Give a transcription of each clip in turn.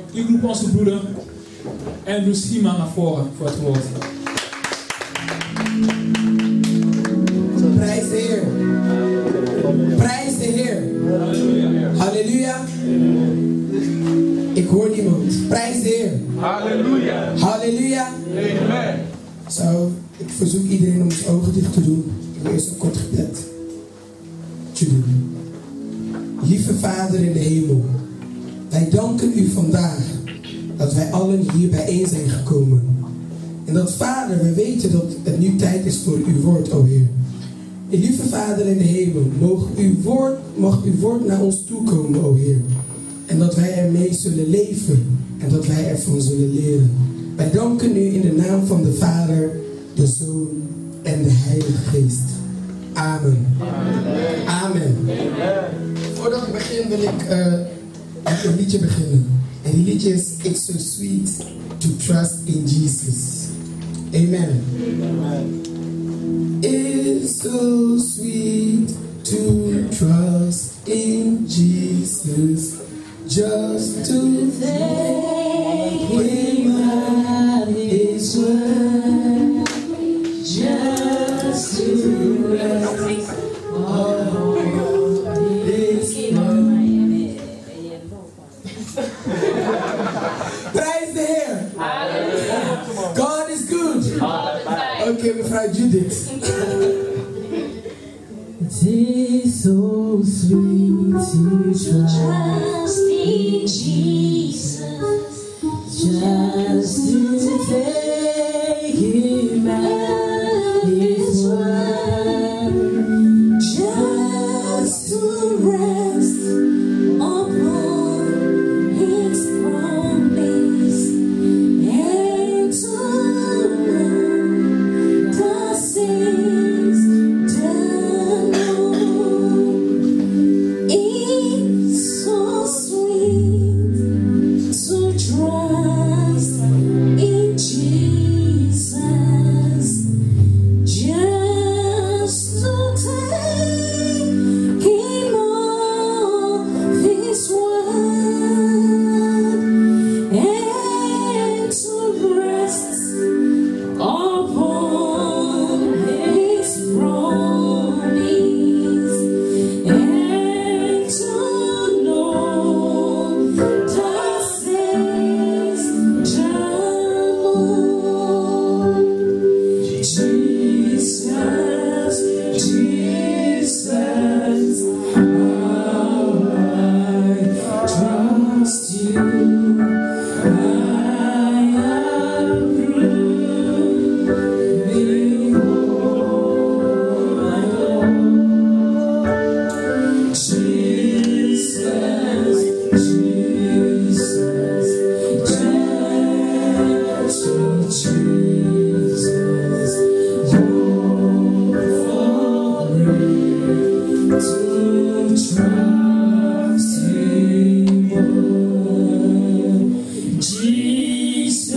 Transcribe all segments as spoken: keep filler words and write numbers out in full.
ik roep onze broeder Andrew Schima naar voren voor het woord. Prijs de Heer. Prijs de Heer. Halleluja. Halleluja. Ik hoor niemand. Prijs de Heer. Halleluja. Halleluja. Amen. Zo, ik verzoek iedereen om zijn ogen dicht te doen. Ik wil eerst een kort gebed te doen. Lieve Vader in de hemel, wij danken u vandaag dat wij allen hier bijeen zijn gekomen. En dat Vader, we weten dat het nu tijd is voor uw woord, o Heer. En lieve Vader in de hemel, mag uw woord, mag uw woord naar ons toekomen, o Heer. En dat wij ermee zullen leven en dat wij ervan zullen leren. Wij danken u in de naam van de Vader, de Zoon en de Heilige Geest. Amen. Amen. Amen. Amen. Voordat ik begin wil ik uh, met een liedje beginnen. En die liedje is It's So Sweet to Trust in Jesus. Amen. Amen. It's so sweet to trust in Jesus. Just to thank Him at His word. Just to rest on His word. Praise the Heer. God is good. Oké, okay, mevrouw Judith. It's so sweet to trust in Jesus, just to take Him at His word, just to rest upon His promise, and to learn the things done. It's so sweet to trust in Jesus, just to take Him off His word, and to rest upon His promise, and to know the things done. Jesus, Jesus, how I trust you. I am proving all I know. Jesus, Jesus, gentle Jesus, oh, for me to trust Him more. Jesus,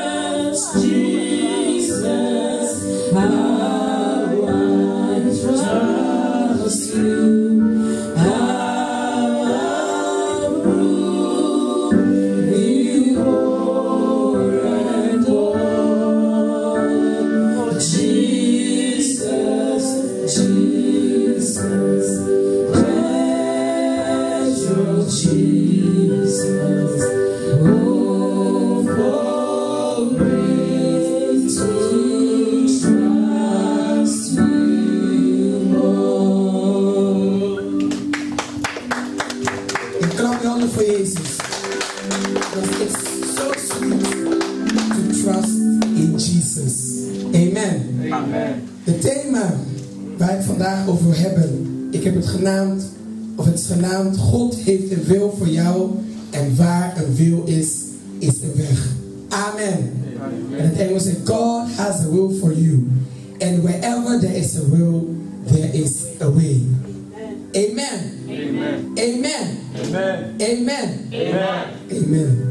Jesus, how I trust you. How I prove you more and more. Jesus, Jesus, precious Jesus, oh, for me to trust you more. Ik klap je handen voor Jezus. Want it's so sweet to trust in Jesus. Amen. Amen. Het thema waar ik vandaag over wil hebben, ik heb het genaamd, of het is genaamd, God heeft een wil voor jou en waar een wil is, is een weg. Amen. En het Engels zegt, God has a will for you. And wherever there is a will, there is a way. Amen. Amen. Amen. Amen. Amen. Amen. Amen.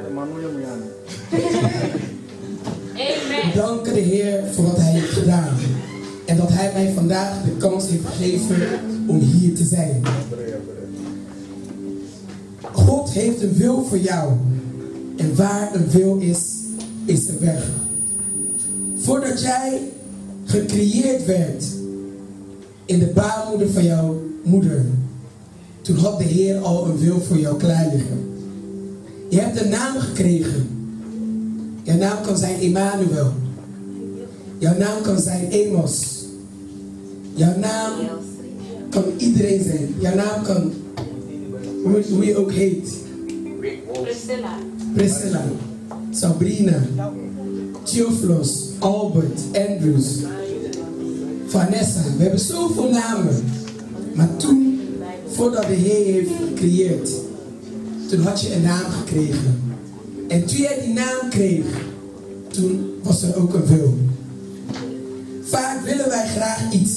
Amen. Dank de Heer voor wat Hij heeft gedaan. En dat Hij mij vandaag de kans heeft gegeven om hier te zijn. God heeft een wil voor jou. En waar een wil is, is een weg. Voordat jij gecreëerd werd in de baarmoeder van jouw moeder, toen had de Heer al een wil voor jou klaar liggen. Je hebt een naam gekregen. Jouw naam kan zijn Emmanuel. Jouw naam kan zijn Amos. Jouw naam kan iedereen zijn. Jouw naam kan, hoe, hoe je ook heet. Priscilla. Priscilla, Sabrina, Theophilus, Albert, Andrews, Vanessa. We hebben zoveel namen. Maar toen, voordat de Heer heeft gecreëerd, toen had je een naam gekregen. En toen jij die naam kreeg, toen was er ook een wil. Vaak willen wij graag iets.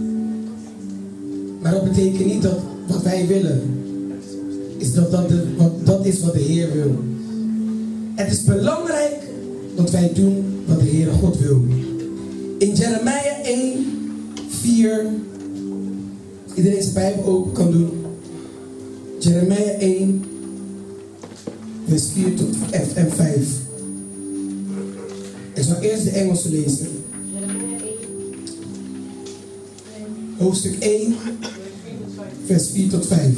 Maar dat betekent niet dat wat wij willen, is dat dat, de, wat, dat is wat de Heer wil. Het is belangrijk dat wij doen wat de Heere God wil. In Jeremia één, vier, iedereen zijn Bijbel open kan doen. Jeremia één, vers vier tot en vijf. Ik zal eerst de Engelse lezen. Hoofdstuk één, vers vier tot vijf.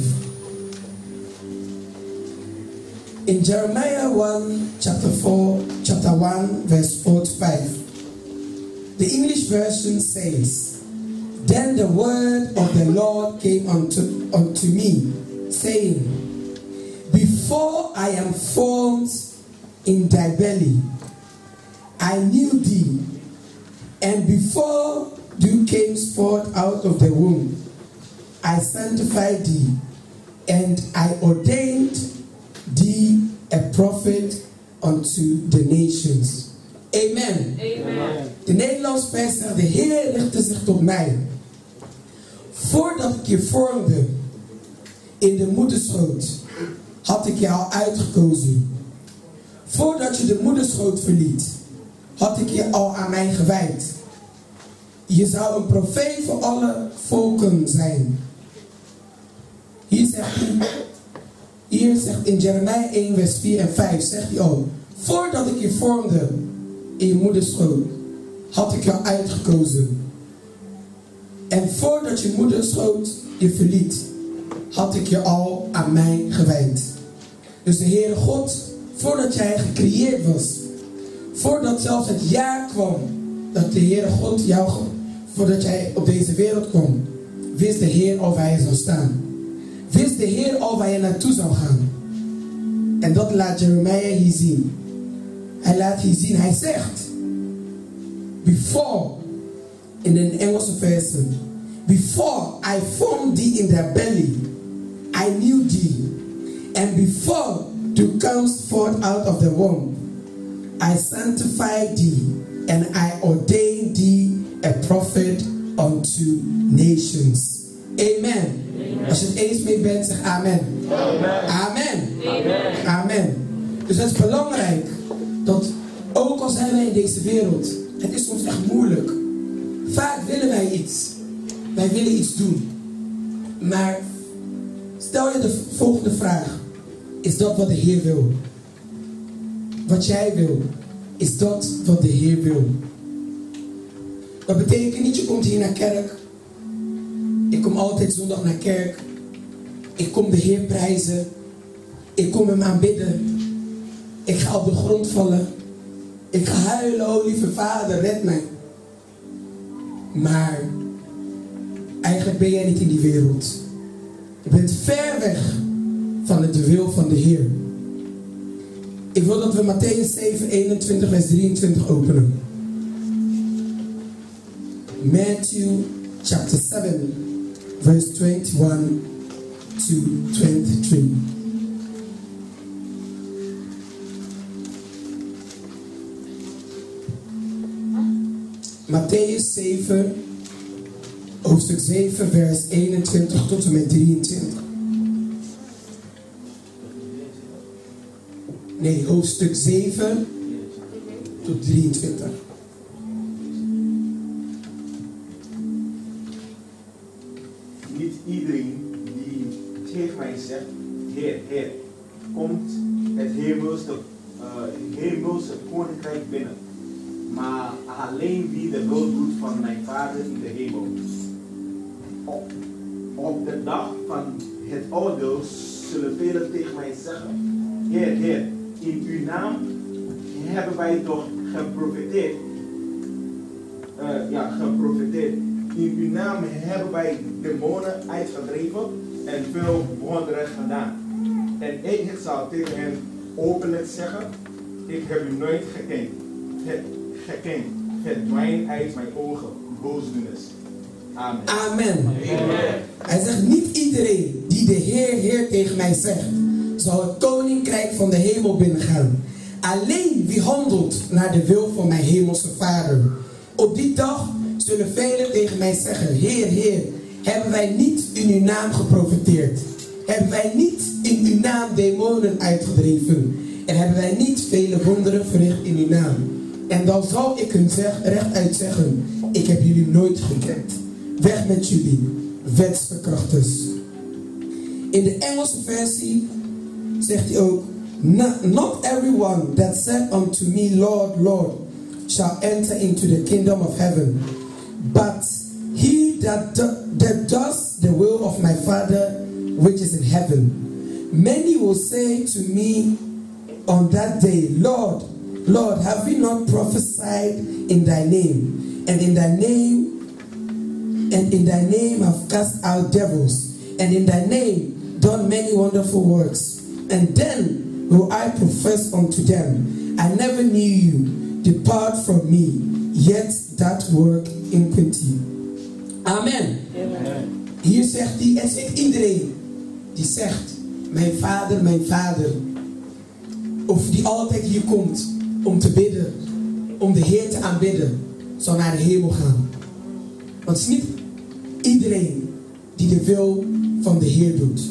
In Jeremiah one, chapter four, chapter one, verse four to five, the English version says, "Then the word of the Lord came unto, unto me, saying, Before I am formed in thy belly, I knew thee, and before thou camest forth out of the womb, I sanctified thee, and I ordained thee a prophet unto the nations." Amen. Amen. De Nederlands vers zegt, de Heer richtte zich tot mij. Voordat ik je vormde in de moederschoot, had ik je al uitgekozen. Voordat je de moederschoot verliet, had ik je al aan mij gewijd. Je zou een profeet voor alle volken zijn. Hier zegt hij, hier zegt in Jeremia één, vers vier en vijf, zegt hij al, voordat ik je vormde in je moederschoot, had ik jou uitgekozen. En voordat je moederschoot je verliet, had ik je al aan mij gewijd. Dus de Heere God, voordat jij gecreëerd was, voordat zelfs het jaar kwam dat de Heere God jou, voordat jij op deze wereld kwam, wist de Heer al waar je zou staan. Wist de Heer al waar je naartoe zou gaan. En dat laat Jeremia hier zien. Hij laat hier zien, hij zegt, before, in de Engelse versie, before I formed thee in their belly, I knew thee. And before thou camest forth out of the womb, I sanctified thee, and I ordained thee a prophet unto nations. Amen. Amen. Als je het eens mee bent, zeg amen. Amen. Amen. Amen. Amen. Dus het is belangrijk dat, ook al zijn wij in deze wereld, het is soms echt moeilijk. Vaak willen wij iets. Wij willen iets doen. Maar stel je de volgende vraag. Is dat wat de Heer wil? Wat jij wil, is dat wat de Heer wil? Dat betekent niet, je komt hier naar kerk. Ik kom altijd zondag naar kerk. Ik kom de Heer prijzen. Ik kom hem aanbidden. Ik ga op de grond vallen. Ik ga huilen, oh lieve Vader, red mij. Maar eigenlijk ben jij niet in die wereld. Je bent ver weg van de wil van de Heer. Ik wil dat we Mattheüs zeven, eenentwintig, vers drieëntwintig openen. Matthew chapter seven, verse twenty-one to twenty-three. Mattheüs zeven, hoofdstuk zeven, vers eenentwintig tot en met drieëntwintig. Nee, hoofdstuk zeven tot drieëntwintig. Niet iedereen die tegen mij zegt, Heer, Heer, komt het hemelse uh, hemelse koninkrijk binnen. Maar alleen wie de wil doet van mijn Vader in de hemel. Op, op de dag van het oordeel zullen velen tegen mij zeggen: Heer, Heer, in uw naam hebben wij toch geprofeteerd. Uh, ja, geprofeteerd. In uw naam hebben wij demonen uitgedreven en veel wonderen gedaan. En ik zal tegen hen openlijk zeggen: ik heb u nooit gekend. Gekend. Verdwijn uit mijn ogen, boosdoeners. Amen. Amen. Amen. Hij zegt: niet iedereen die de Heer, Heer tegen mij zegt, zal het koninkrijk van de hemel binnengaan. Alleen wie handelt naar de wil van mijn hemelse Vader. Op die dag zullen velen tegen mij zeggen: Heer, Heer, hebben wij niet in uw naam geprofeteerd? Hebben wij niet in uw naam demonen uitgedreven? En hebben wij niet vele wonderen verricht in uw naam? En dan zal ik hun zeg, rechtuit zeggen: ik heb jullie nooit gekend. Weg met jullie, wetsverkrachters. In de Engelse versie zegt hij ook: Not everyone that said unto me, Lord, Lord, shall enter into the kingdom of heaven, but he that, do, that does the will of my Father which is in heaven. Many will say to me on that day, Lord, Lord, have we not prophesied in thy name, and in thy name, and in thy name have cast out devils, and in thy name done many wonderful works? And then will I profess unto them, I never knew you. Depart from me, yet that work iniquity. Amen. Amen. Hier zegt hij, er zit iedereen die zegt: mijn vader, mijn vader. Of die altijd hier komt om te bidden, om de Heer te aanbidden, zal naar de hemel gaan. Want het is niet iedereen die de wil van de Heer doet.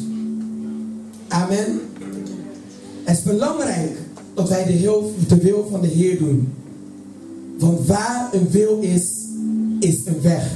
Amen. Het is belangrijk dat wij de, heel, de wil van de Heer doen. Want waar een wil is, is een weg.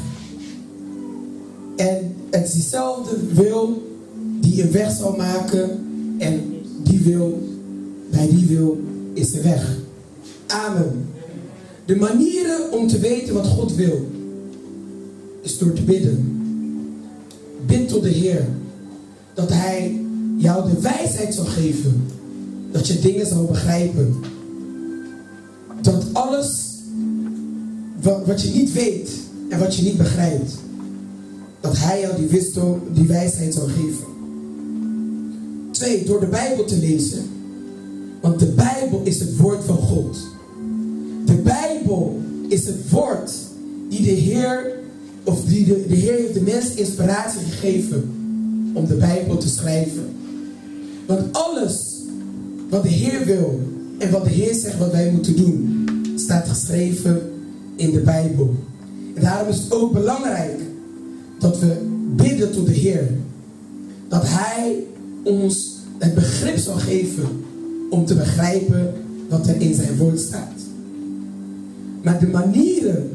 En het is diezelfde wil die een weg zal maken. En die wil, bij die wil is de weg. Amen. De manieren om te weten wat God wil, is door te bidden. Bid tot de Heer dat Hij jou de wijsheid zal geven. Dat je dingen zal begrijpen. Dat alles wat, wat je niet weet en wat je niet begrijpt, dat Hij jou die, wisdom, die wijsheid zal geven. Twee, door de Bijbel te lezen. Want de Bijbel is het woord van God. De Bijbel is het woord die de Heer, of die de, de Heer heeft de mens inspiratie gegeven om de Bijbel te schrijven. Want alles wat de Heer wil en wat de Heer zegt wat wij moeten doen, staat geschreven in de Bijbel. En daarom is het ook belangrijk dat we bidden tot de Heer. Dat Hij ons het begrip zal geven om te begrijpen wat er in zijn woord staat. Maar de manieren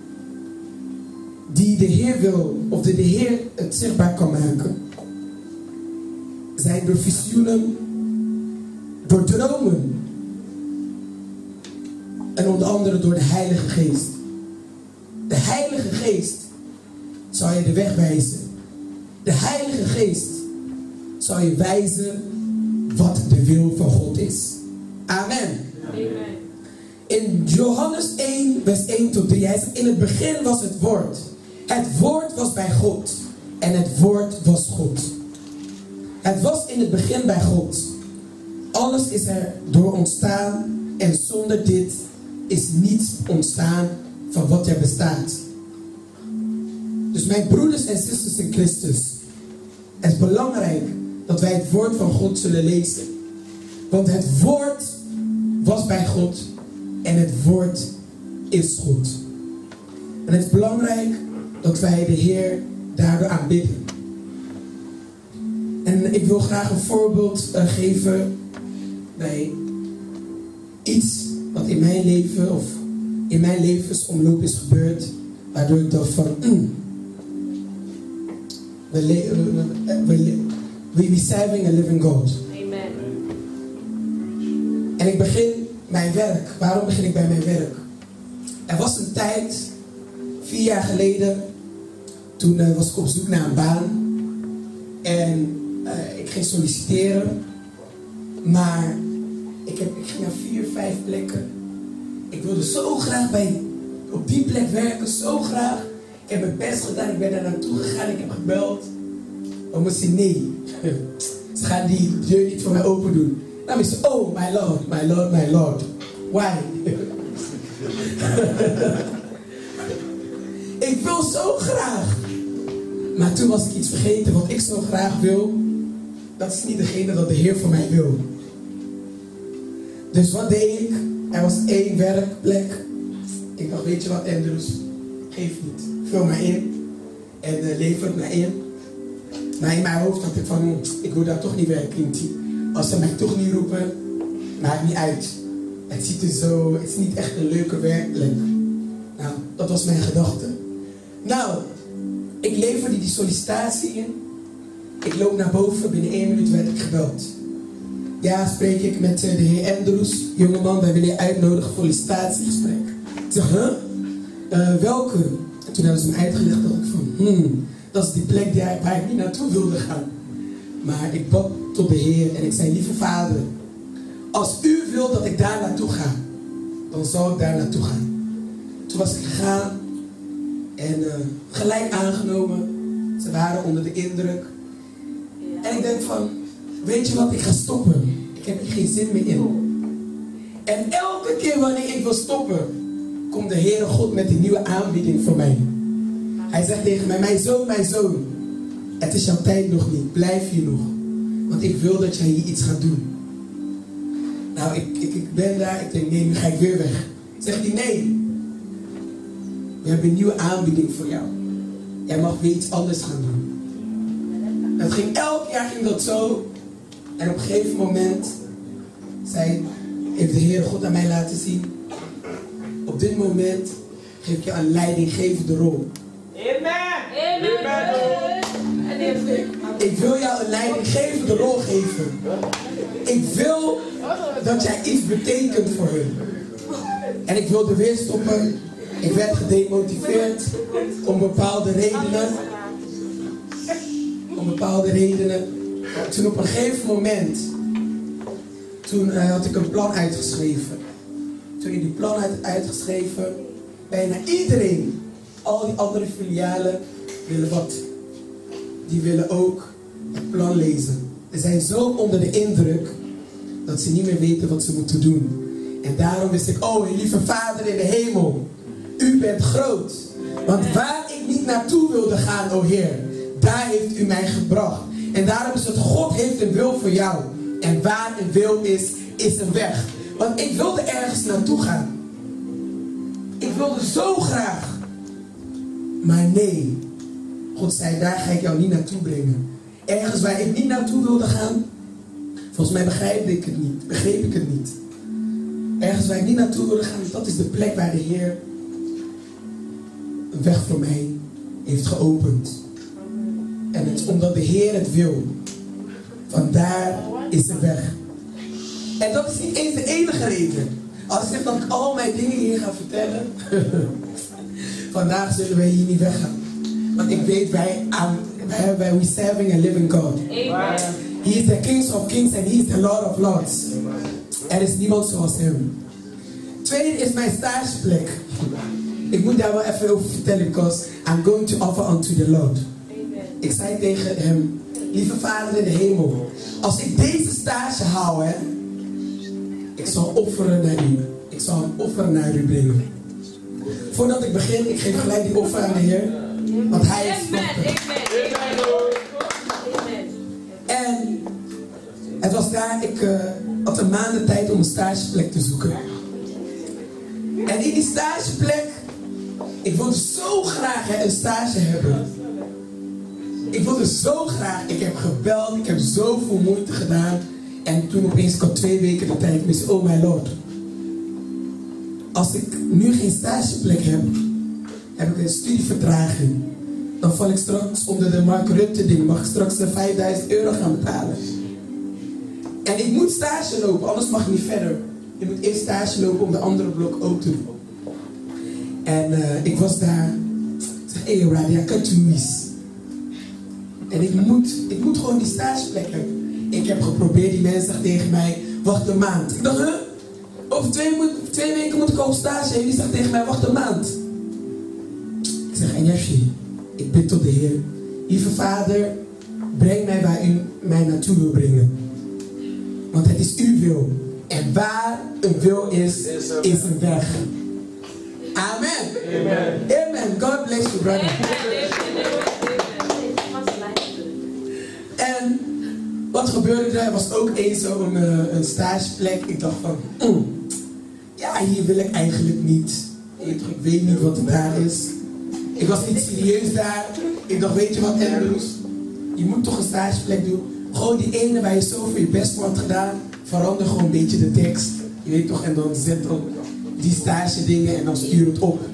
die de Heer wil, of die de Heer het zichtbaar kan maken, zijn door visioenen, door dromen en onder andere door de Heilige Geest. De Heilige Geest zal je de weg wijzen. De Heilige Geest zal je wijzen wat de wil van God is. Amen. Amen. In Johannes één, vers één tot drie, hij zegt: in het begin was het woord. Het woord was bij God. En het woord was God. Het was in het begin bij God. Alles is er door ontstaan. En zonder dit is niets ontstaan van wat er bestaat. Dus mijn broeders en zusters in Christus, het is belangrijk dat wij het woord van God zullen lezen. Want het woord was bij God en het woord is God. En het is belangrijk dat wij de Heer daardoor aanbidden. En ik wil graag een voorbeeld uh, geven bij iets wat in mijn leven of in mijn levensomloop is gebeurd, waardoor ik dacht van mm, we, le- we, we, we, we serving a living God. Amen. En ik begin mijn werk. Waarom begin ik bij mijn werk? Er was een tijd, vier jaar geleden, toen uh, was ik op zoek naar een baan. En uh, ik ging solliciteren. Maar ik, heb, ik ging naar vier, vijf plekken. Ik wilde zo graag bij, op die plek werken, zo graag. Ik heb mijn best gedaan, ik ben daar naartoe gegaan, ik heb gebeld. Dan moest hij, nee, ze gaan die deur niet voor mij open doen. Dan is ze, oh my lord, my lord, my lord. Why? Ik wil zo graag. Maar toen was ik iets vergeten wat ik zo graag wil. Dat is niet degene dat de Heer voor mij wil. Dus wat deed ik? Er was één werkplek. Ik dacht, weet je wat, Andrews? Geef niet. Vul mij in. En uh, lever het mij in. Maar in mijn hoofd had ik van, ik wil daar toch niet werken. Als ze mij toch niet roepen, maakt niet uit. Het ziet er zo, het is niet echt een leuke werkplek. Nou, dat was mijn gedachte. Nou, ik leverde die sollicitatie in. Ik loop naar boven, binnen één minuut werd ik gebeld. Ja, spreek ik met uh, de heer Andrews. Jongeman, wij willen je uitnodigen voor een sollicitatiegesprek. Ik zeg, huh? Uh, welke? En toen hebben ze me uitgelegd dat ik van, hmm, dat is die plek die, waar ik niet naartoe wilde gaan. Maar ik bad tot de Heer en ik zei, lieve Vader, als u wilt dat ik daar naartoe ga, dan zal ik daar naartoe gaan. Toen was ik gegaan en uh, gelijk aangenomen. Ze waren onder de indruk. En ik denk van, weet je wat, ik ga stoppen. Ik heb hier geen zin meer in. En elke keer wanneer ik wil stoppen, komt de Heere God met een nieuwe aanbieding voor mij. Hij zegt tegen mij, mijn zoon, mijn zoon, het is jouw tijd nog niet, blijf hier nog. Want ik wil dat jij hier iets gaat doen. Nou, ik, ik, ik ben daar, ik denk, nee, nu ga ik weer weg. Zegt hij, nee. We hebben een nieuwe aanbieding voor jou. Jij mag weer iets anders gaan doen. Het ging, elk jaar ging dat zo. En op een gegeven moment zei, heeft de Heere God aan mij laten zien. Op dit moment geef ik je een leidinggevende rol. Amen. Amen. Ik wil jou een leidinggevende rol geven. Ik wil dat jij iets betekent voor hun. En ik wilde weer stoppen. Ik werd gedemotiveerd om bepaalde redenen. Om bepaalde redenen. Toen op een gegeven moment, toen uh, had ik een plan uitgeschreven. Toen ik die plan had uitgeschreven, bijna iedereen, al die andere filialen, willen wat. Die willen ook het plan lezen. Ze zijn zo onder de indruk dat ze niet meer weten wat ze moeten doen. En daarom wist ik, oh lieve Vader in de hemel, u bent groot. Want waar ik niet naartoe wilde gaan, o Heer, daar heeft u mij gebracht. En daarom is het, God heeft een wil voor jou. En waar een wil is, is een weg. Want ik wilde ergens naartoe gaan. Ik wilde zo graag. Maar nee, God zei, daar ga ik jou niet naartoe brengen. Ergens waar ik niet naartoe wilde gaan, volgens mij begreep ik het niet. Begreep ik het niet. Ergens waar ik niet naartoe wilde gaan, dat is de plek waar de Heer een weg voor mij heeft geopend. En het is omdat de Heer het wil. Vandaar is de weg. En dat is niet eens de enige reden. Als ik zeg dat ik al mijn dingen hier ga vertellen, vandaag zullen wij hier niet weggaan. Want ik weet, wij, aan, wij, wij we serving a living God. Amen. He is the King of Kings and He is the Lord of Lords. Er is niemand zoals hem. Tweede is mijn stageplek. Ik moet daar wel even over vertellen, because I'm going to offer unto the Lord. Ik zei tegen hem, lieve Vader in de hemel, als ik deze stage hou, hè, ik zal offeren naar u. Ik zal een offer naar u brengen. Voordat ik begin, ik geef gelijk die offer aan de Heer. Want hij is machtig. En het was daar, ik uh, had een maand de tijd om een stageplek te zoeken. En in die stageplek, ik wilde zo graag hè, een stage hebben. Ik wilde zo graag, ik heb gebeld, ik heb zoveel moeite gedaan. En toen opeens, ik had twee weken de tijd, ik wist, oh my Lord. Als ik nu geen stageplek heb, heb ik een studievertraging. Dan val ik straks onder de Mark Rutte ding, mag ik straks de vijfduizend euro gaan betalen. En ik moet stage lopen, anders mag ik niet verder. je moet eerst stage lopen om de andere blok ook te doen. En uh, ik was daar. Ik zeg, hé hey, Radia, ik had je mis. En ik moet, ik moet gewoon die stageplek hebben. Ik heb geprobeerd, die mensen zeggen tegen mij, wacht een maand. Ik dacht, huh? Over twee, moet, twee weken moet ik op stage. En die zegt tegen mij, wacht een maand. Ik zeg, en Jeffie, ik bid tot de Heer. Lieve Vader, breng mij waar u mij naartoe wil brengen. Want het is uw wil. En waar een wil is, is een weg. Amen. Amen. Amen. God bless you, brother. En wat gebeurde er? Er was ook eens zo'n uh, een stageplek. Ik dacht van, mm, ja, hier wil ik eigenlijk niet. Ik weet niet wat er daar is. Ik was niet serieus daar. Ik dacht, weet je wat, Andrews? Je moet toch een stageplek doen. Gewoon die ene waar je zoveel je best voor had gedaan. Verander gewoon een beetje de tekst. Je weet toch, en dan zet dan die stage dingen en dan stuur het op.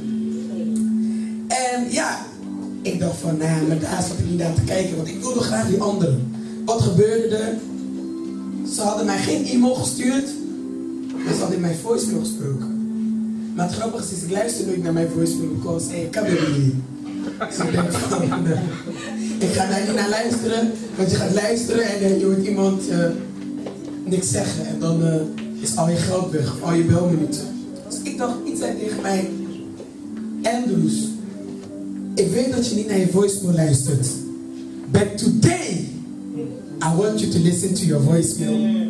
En ja, ik dacht van, nou ja, maar daar zat ik niet naar te kijken, want ik wilde graag die andere. Wat gebeurde er? Ze hadden mij geen e-mail gestuurd, maar ze hadden in mijn voicemail gesproken. Maar het grappige is, ik luister nooit naar mijn voicemail, because hey, ik kan het niet. Dus ik denk van, ik ga daar niet naar luisteren, want je gaat luisteren en uh, je hoort iemand uh, niks zeggen. En dan uh, is al je geld weg, al je belminuten. Dus ik dacht, iets zei tegen mij, Andrews, ik weet dat je niet naar je voicemail luistert. But today, I want you to listen to your voicemail.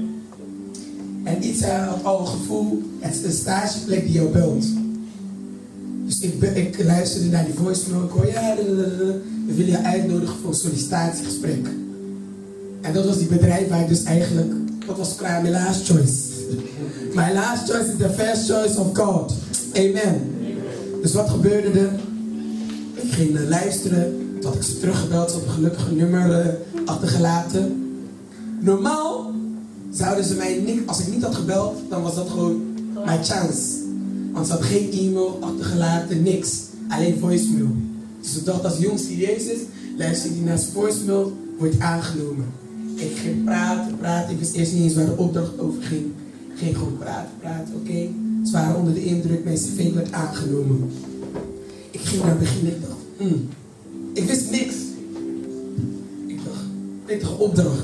En iets had al een gevoel, het is een stageplek die jou belt. Dus ik, ik luisterde naar die voicemail. Ik hoor, ja, we willen je uitnodigen voor een sollicitatiegesprek. En dat was die bedrijf waar ik dus eigenlijk, dat was klaar, my last choice. My last choice is the first choice of God. Amen. Dus wat gebeurde er? Ik ging uh, luisteren. Toen had ik ze teruggebeld. Ze had een gelukkig nummer uh, achtergelaten. Normaal zouden ze mij niet, als ik niet had gebeld, dan was dat gewoon mijn chance. Want ze had geen e-mail achtergelaten, niks. Alleen voicemail. Dus ik dacht, als de jongen serieus is, luister die naar zijn voicemail, wordt aangenomen. Ik ging praten, praten. Ik wist eerst niet eens waar de opdracht over ging. Ik ging gewoon praten, praten, oké. Okay. Ze waren onder de indruk, mijn cv werd aangenomen. Ik ging naar het begin en ik dacht, hmm. Ik wist niks. Ik dacht, pittige opdracht.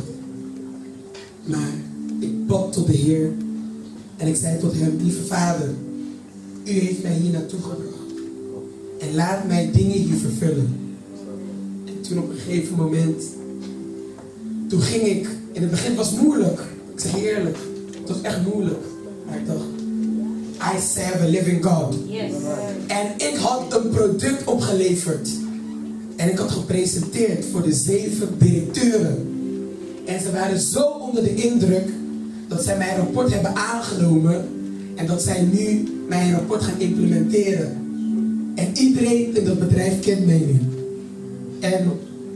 Maar ik bad tot de Heer. En ik zei tot hem, lieve Vader, u heeft mij hier naartoe gebracht. En laat mij dingen hier vervullen. En toen op een gegeven moment, toen ging ik, in het begin was het moeilijk. Ik zeg je eerlijk, het was echt moeilijk. Maar ik dacht, I serve a living God. Yes. En ik had een product opgeleverd. En ik had gepresenteerd voor de zeven directeuren. En ze waren zo onder de indruk dat zij mijn rapport hebben aangenomen. En dat zij nu mijn rapport gaan implementeren. En iedereen in dat bedrijf kent mij nu. En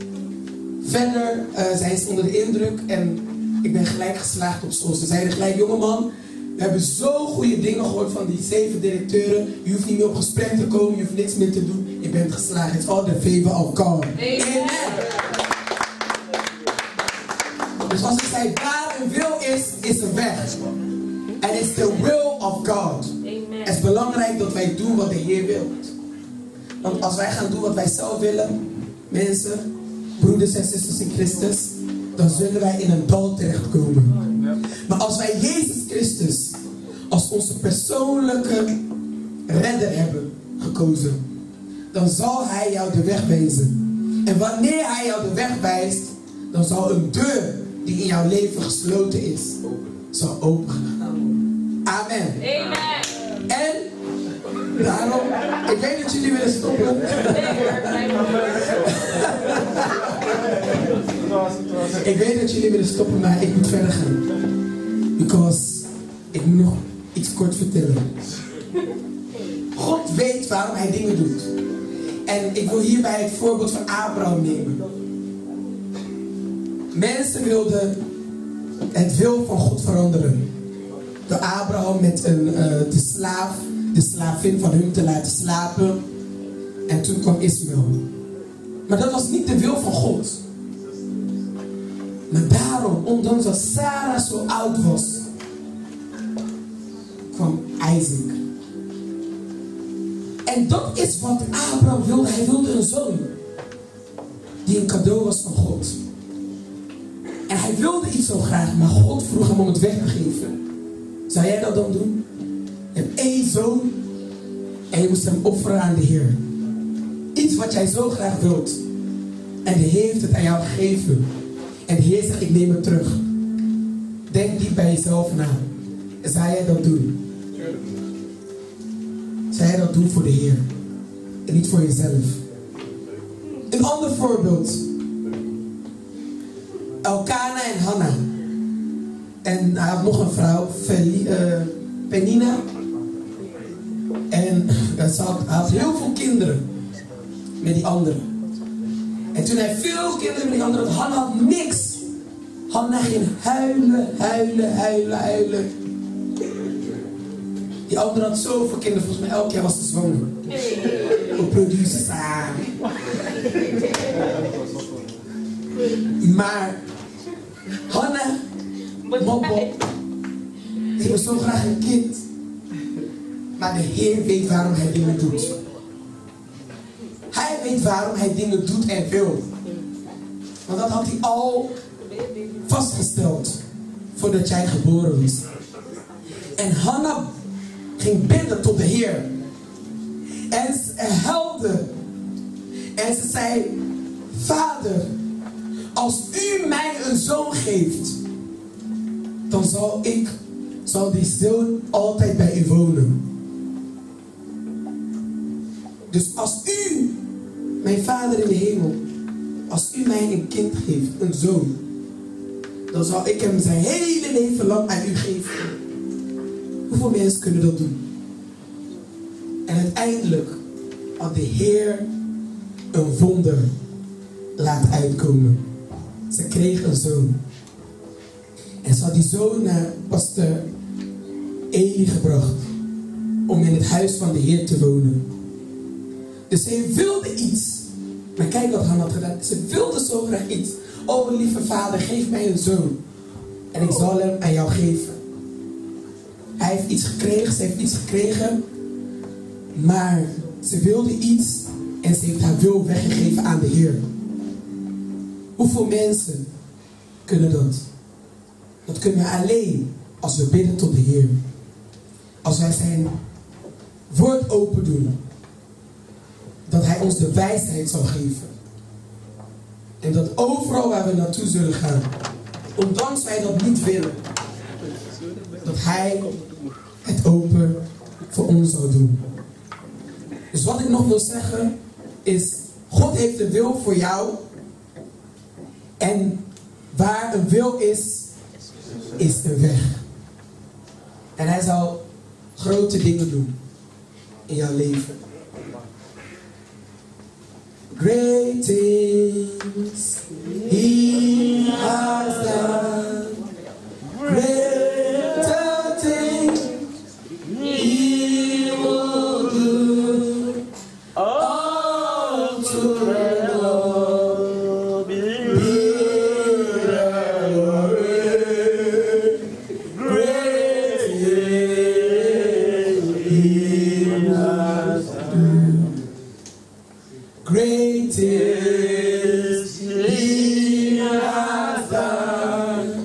verder uh, zijn ze onder de indruk. En ik ben gelijk geslaagd op school. Ze zeiden gelijk, jongeman, we hebben zo goede dingen gehoord van die zeven directeuren. Je hoeft niet meer op gesprek te komen. Je hoeft niks meer te doen. Je bent geslaagd. It's all the favor of God. Amen. Amen. Dus als ik zei, waar een wil is, is een weg. En it's the will of God. Amen. Het is belangrijk dat wij doen wat de Heer wil. Want als wij gaan doen wat wij zelf willen, mensen, broeders en zusters in Christus, dan zullen wij in een dal terechtkomen. Maar als wij Jezus Christus als onze persoonlijke redder hebben gekozen, dan zal Hij jou de weg wijzen. En wanneer Hij jou de weg wijst, dan zal een deur die in jouw leven gesloten is, zal open gaan worden. Amen. Amen. En daarom, ik weet dat jullie willen stoppen. Ik weet dat jullie willen stoppen, maar ik moet verder gaan. Because ik moet nog iets kort vertellen. God weet waarom Hij dingen doet. En ik wil hierbij het voorbeeld van Abraham nemen. Mensen wilden het wil van God veranderen. Door Abraham met een, uh, de slaaf, de slavin van hun te laten slapen. En toen kwam Ismaël. Maar dat was niet de wil van God. Maar daarom, ondanks dat Sarah zo oud was, kwam Isaac. En dat is wat Abraham wilde. Hij wilde een zoon. Die een cadeau was van God. En hij wilde iets zo graag, maar God vroeg hem om het weg te geven. Zou jij dat dan doen? Je hebt één zoon en je moest hem offeren aan de Heer. Iets wat jij zo graag wilt. En de Heer heeft het aan jou gegeven. En de Heer zegt, ik neem het terug. Denk diep bij jezelf na. Zou jij dat doen? Zou jij dat doen voor de Heer? En niet voor jezelf? Een ander voorbeeld. Elkana en Hanna. En hij had nog een vrouw, Feli, uh, Penina. En uh, ze had, hij had heel veel kinderen met die anderen. En toen hij veel kinderen met die anderen had, Hanna had niks. Hanna ging huilen, huilen, huilen, huilen. Die andere had zoveel kinderen, volgens mij elk jaar was ze zwanger. Op producers. Ah. Maar Hanna, mop op. Ze was zo graag een kind. Maar de Heer weet waarom hij dingen doet. Hij weet waarom hij dingen doet en wil. Want dat had hij al vastgesteld voordat jij geboren was. En Hanna ging bidden tot de Heer. En ze huilde. En ze zei, Vader, als u mij een zoon geeft, dan zal ik, zal die zoon altijd bij u wonen. Dus als u, mijn Vader in de hemel, als u mij een kind geeft, een zoon, dan zal ik hem zijn hele leven lang aan u geven. Hoeveel mensen kunnen dat doen? En uiteindelijk had de Heer een wonder laten uitkomen. Ze kreeg een zoon. En ze had die zoon naar pastor Eli gebracht. Om in het huis van de Heer te wonen. Dus ze wilde iets. Maar kijk wat Han had gedaan. Ze wilde zo graag iets. Oh lieve Vader, geef mij een zoon. En ik zal hem aan jou geven. Hij heeft iets gekregen. Ze heeft iets gekregen. Maar ze wilde iets. En ze heeft haar wil weggegeven aan de Heer. Hoeveel mensen kunnen dat? Dat kunnen we alleen als we bidden tot de Heer. Als wij zijn woord open doen. Dat hij ons de wijsheid zal geven. En dat overal waar we naartoe zullen gaan. Ondanks wij dat niet willen. Dat hij het open voor ons zal doen. Dus wat ik nog wil zeggen is. God heeft een wil voor jou. En waar een wil is, is een weg. En hij zal grote dingen doen in jouw leven. Great things he has done. Greater things he will do. All to the Lord be the glory. Great things he has done. Great is he has done.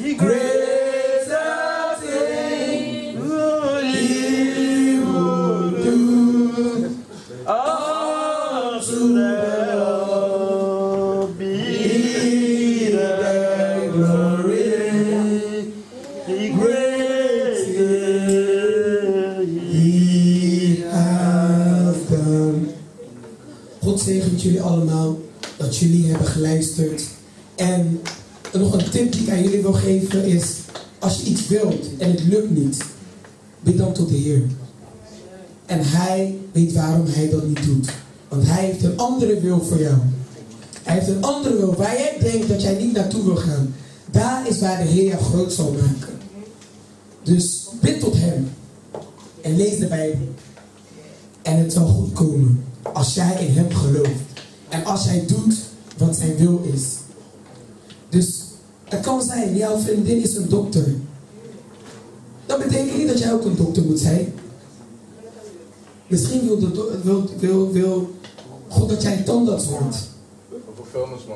Greater things he will do. All to the Lord be the glory. Great is he has done. God zegent jullie allemaal dat jullie hebben geluisterd. En nog een tip die ik aan jullie wil geven is, als je iets wilt en het lukt niet, bid dan tot de Heer. En hij weet waarom hij dat niet doet. Want hij heeft een andere wil voor jou. Hij heeft een andere wil waar jij denkt dat jij niet naartoe wil gaan. Daar is waar de Heer jou groot zal maken. Dus bid tot hem. En lees de Bijbel. En het zal goed komen. Als jij in hem gelooft. En als jij doet wat zijn wil is. Dus het kan zijn, jouw vriendin is een dokter. Dat betekent niet dat jij ook een dokter moet zijn. Misschien wil, de, wil, wil, wil God dat jij tandarts wordt. Of een vuilnisman.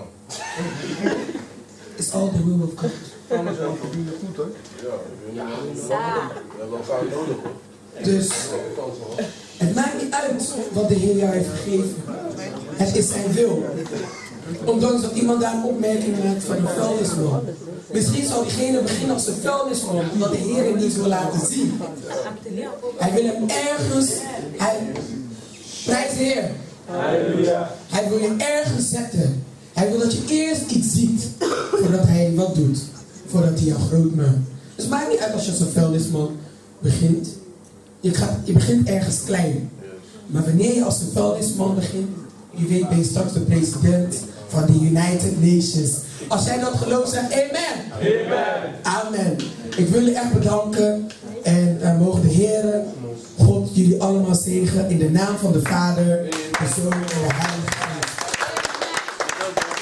Is all the will of God. Vuilnis zijn verdienen goed, hè? Ja, we hebben elkaar nodig, hoor. Dus het maakt niet uit wat de Heer jou heeft gegeven. Het is zijn wil. Ondanks dat iemand daar een opmerking maakt van een vuilnisman. Misschien zal diegene beginnen als een vuilnisman, omdat de Heer hem niet wil laten zien. Hij wil hem ergens, hij, prijs de Heer. Hij wil je ergens zetten. Hij wil dat je eerst iets ziet, voordat hij wat doet. Voordat hij jou groot maakt. Dus het maakt niet uit als je als een vuilnisman begint. Je, gaat, je begint ergens klein. Maar wanneer je als een vuilnisman begint, je weet, ben je straks de president van de United Nations. Als jij dat gelooft, zeg amen. Amen. Amen. Ik wil je echt bedanken. En uh, mogen de Heer, God, jullie allemaal zegen in de naam van de Vader, de Zoon en de Heilige Geest.